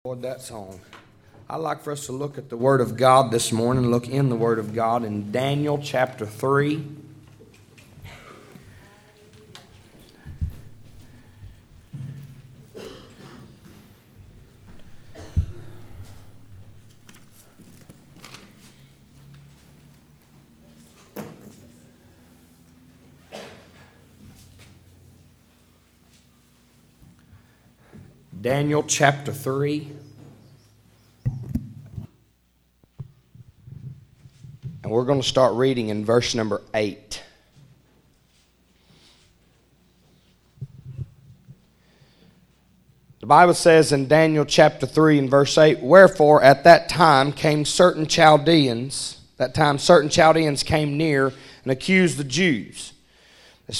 Lord, that song. I'd like for us to look at the Word of God this morning, look in the Word of God in Daniel chapter 3. Daniel chapter 3. And we're going to start reading in verse number 8. The Bible says in Daniel chapter 3 and verse 8, "Wherefore at that time came certain Chaldeans, came near and accused the Jews. They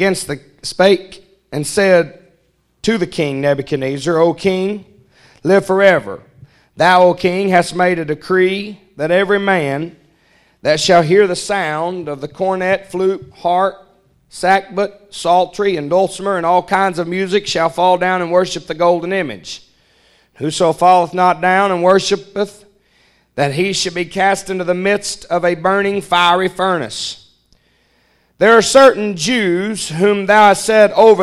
spake and said to the king Nebuchadnezzar, O king, live forever. Thou, O king, hast made a decree that every man that shall hear the sound of the cornet, flute, harp, sackbut, psaltery, and dulcimer, and all kinds of music shall fall down and worship the golden image. Whoso falleth not down and worshipeth, that he should be cast into the midst of a burning fiery furnace. There are certain Jews whom thou hast set over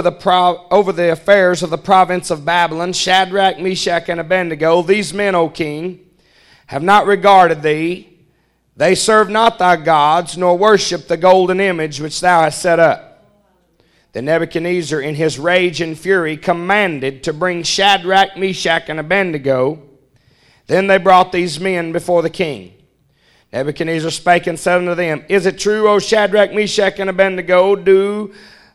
the affairs of the province of Babylon, Shadrach, Meshach, and Abednego. These men, O king, have not regarded thee. They serve not thy gods, nor worship the golden image which thou hast set up." Then Nebuchadnezzar, in his rage and fury, commanded to bring Shadrach, Meshach, and Abednego. Then they brought these men before the king. Nebuchadnezzar spake and said unto them, Is it true, O Shadrach, Meshach, and Abednego, do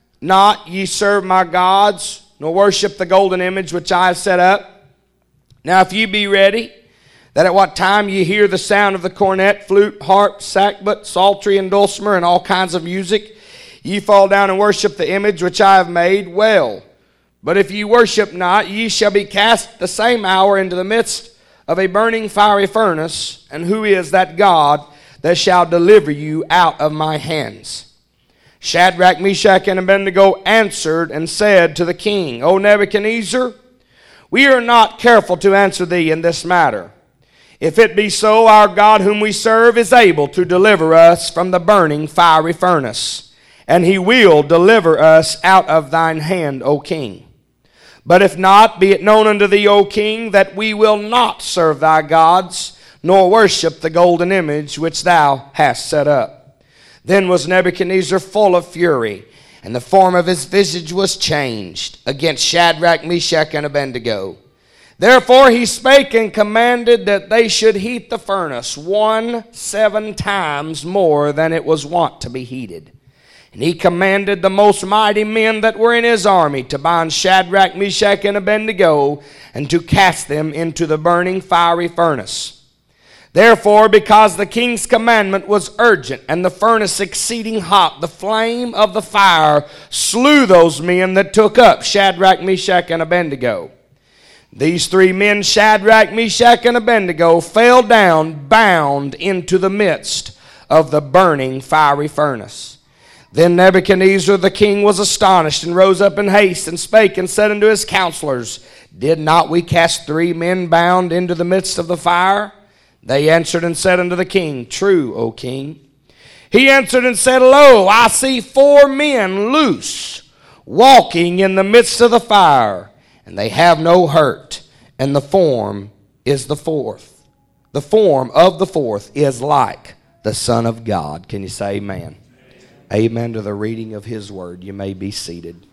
not ye serve my gods, nor worship the golden image which I have set up? Now if ye be ready, that at what time ye hear the sound of the cornet, flute, harp, sackbut, psaltery, and dulcimer, and all kinds of music, ye fall down and worship the image which I have made, well. But if ye worship not, ye shall be cast the same hour into the midst of a burning fiery furnace. And who is that God that shall deliver you out of my hands? Shadrach, Meshach, and Abednego answered and said to the king, O Nebuchadnezzar, we are not careful to answer thee in this matter. If it be so, our God whom we serve is able to deliver us from the burning fiery furnace, and he will deliver us out of thine hand, O king. But if not, be it known unto thee, O king, that we will not serve thy gods, nor worship the golden image which thou hast set up. Then was Nebuchadnezzar full of fury, and the form of his visage was changed against Shadrach, Meshach, and Abednego. Therefore he spake and commanded that they should heat the furnace 7 times more than it was wont to be heated. And he commanded the most mighty men that were in his army to bind Shadrach, Meshach, and Abednego, and to cast them into the burning fiery furnace. Therefore, because the king's commandment was urgent, and the furnace exceeding hot, the flame of the fire slew those men that took up Shadrach, Meshach, and Abednego. These 3 men, Shadrach, Meshach, and Abednego, fell down bound into the midst of the burning fiery furnace. Then Nebuchadnezzar the king was astonished, and rose up in haste, and spake and said unto his counselors, Did not we cast 3 men bound into the midst of the fire? They answered and said unto the king, True, O king. He answered and said, Lo, I see 4 men loose, walking in the midst of the fire, and they have no hurt, and the form is the fourth. The form of the fourth is like the Son of God. Can you say amen? Amen to the reading of his word. You may be seated.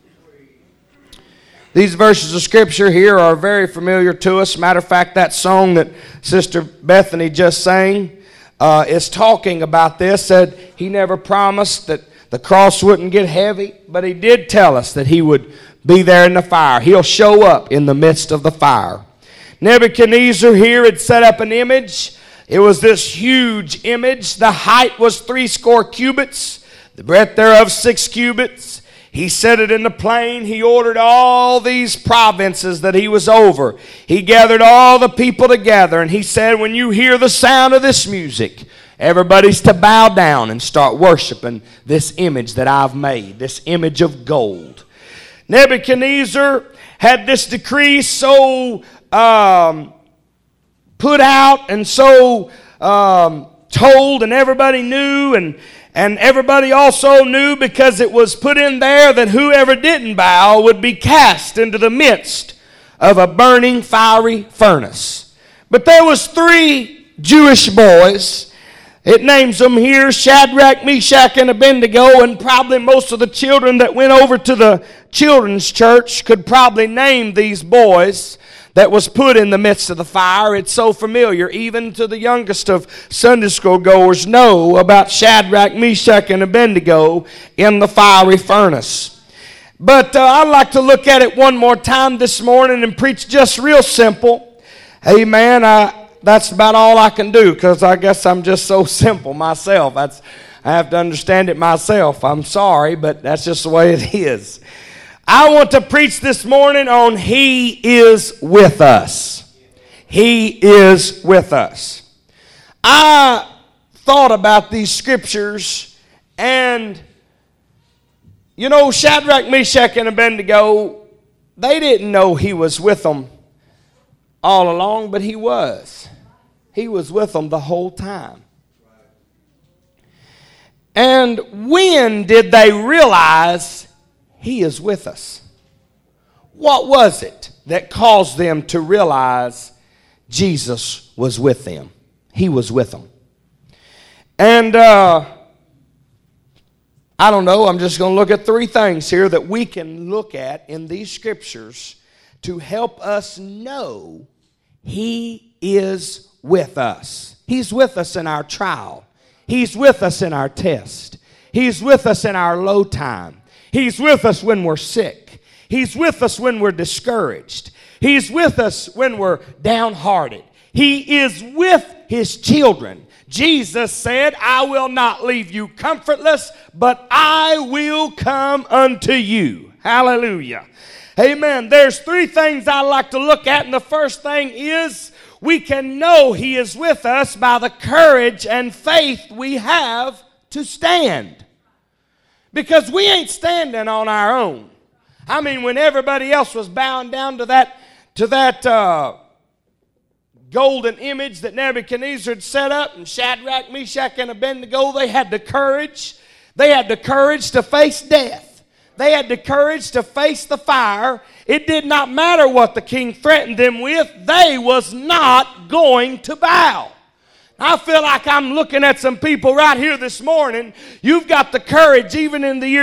These verses of scripture here are very familiar to us. Matter of fact, that song that Sister Bethany just sang is talking about this. Said he never promised that the cross wouldn't get heavy, but he did tell us that he would be there in the fire. He'll show up in the midst of the fire. Nebuchadnezzar here had set up an image. It was this huge image. The height was 60 cubits. The breadth thereof 6 cubits. He set it in the plain. He ordered all these provinces that he was over. He gathered all the people together, and he said, when you hear the sound of this music, everybody's to bow down and start worshiping this image that I've made, this image of gold. Nebuchadnezzar had this decree so put out and so told, and everybody knew, and everybody also knew because it was put in there that whoever didn't bow would be cast into the midst of a burning fiery furnace. But there was 3 Jewish boys. It names them here, Shadrach, Meshach, and Abednego, and probably most of the children that went over to the children's church could probably name these boys that was put in the midst of the fire. It's so familiar. Even to the youngest of Sunday school goers know about Shadrach, Meshach, and Abednego in the fiery furnace. But I'd like to look at it one more time this morning and preach just real simple. Amen. That's about all I can do because I guess I'm just so simple myself. I have to understand it myself. I'm sorry, but that's just the way it is. I want to preach this morning on He is with us. He is with us. I thought about these scriptures, and you know, Shadrach, Meshach, and Abednego, they didn't know He was with them all along, but He was. He was with them the whole time. And when did they realize He is with us? What was it that caused them to realize Jesus was with them? He was with them. And I don't know, I'm just going to look at 3 things here that we can look at in these scriptures to help us know He is with us. He's with us in our trial. He's with us in our test. He's with us in our low time. He's with us when we're sick. He's with us when we're discouraged. He's with us when we're downhearted. He is with His children. Jesus said, I will not leave you comfortless, but I will come unto you. Hallelujah. Amen. There's 3 things I like to look at, and the first thing is we can know He is with us by the courage and faith we have to stand. Because we ain't standing on our own. I mean, when everybody else was bowing down to that golden image that Nebuchadnezzar had set up, and Shadrach, Meshach, and Abednego, they had the courage. They had the courage to face death. They had the courage to face the fire. It did not matter what the king threatened them with. They was not going to bow. I feel like I'm looking at some people right here this morning. You've got the courage even in the year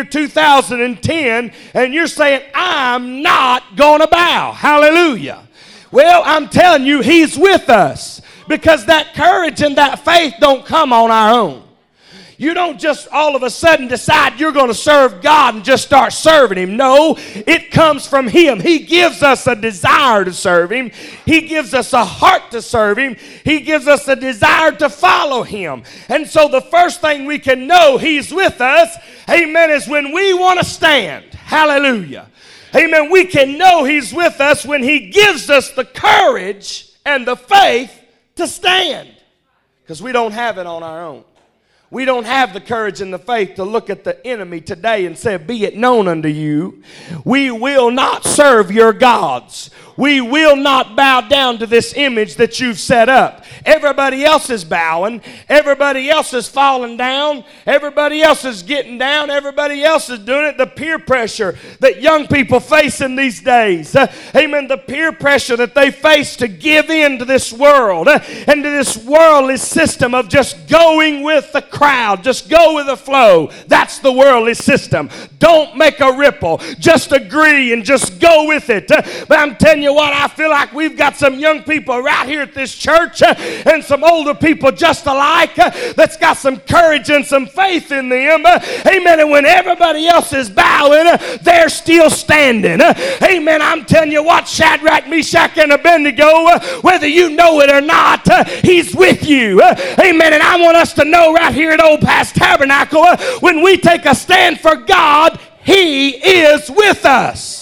2010, and you're saying, I'm not going to bow. Hallelujah. Well, I'm telling you, He's with us because that courage and that faith don't come on our own. You don't just all of a sudden decide you're going to serve God and just start serving Him. No, it comes from Him. He gives us a desire to serve Him. He gives us a heart to serve Him. He gives us a desire to follow Him. And so the first thing we can know He's with us, amen, is when we want to stand. Hallelujah. Amen. We can know He's with us when He gives us the courage and the faith to stand. Because we don't have it on our own. We don't have the courage and the faith to look at the enemy today and say, be it known unto you, we will not serve your gods. We will not bow down to this image that you've set up. Everybody else is bowing. Everybody else is falling down. Everybody else is getting down. Everybody else is doing it. The peer pressure that young people face in these days. Amen. The peer pressure that they face to give in to this world and to this worldly system of just going with the crowd. Just go with the flow. That's the worldly system. Don't make a ripple. Just agree and just go with it. But I'm telling you what, I feel like we've got some young people right here at this church and some older people just alike that's got some courage and some faith in them. Amen. And when everybody else is bowing, they're still standing. Amen. I'm telling you what, Shadrach, Meshach, and Abednego, whether you know it or not, He's with you. Amen. And I want us to know right here at Old Pass Tabernacle, when we take a stand for God, He is with us.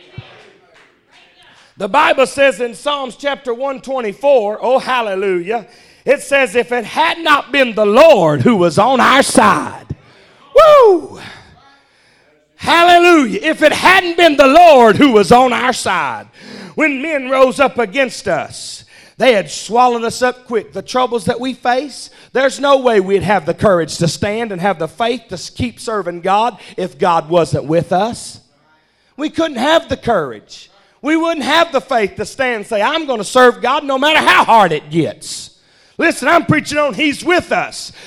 The Bible says in Psalms chapter 124, oh hallelujah, it says, if it had not been the Lord who was on our side, woo, hallelujah, if it hadn't been the Lord who was on our side, when men rose up against us, They had swallowed us up quick. The troubles that we face, there's no way we'd have the courage to stand and have the faith to keep serving God if God wasn't with us. We couldn't have the courage. We wouldn't have the faith to stand and say, I'm going to serve God no matter how hard it gets. Listen, I'm preaching on He's with us.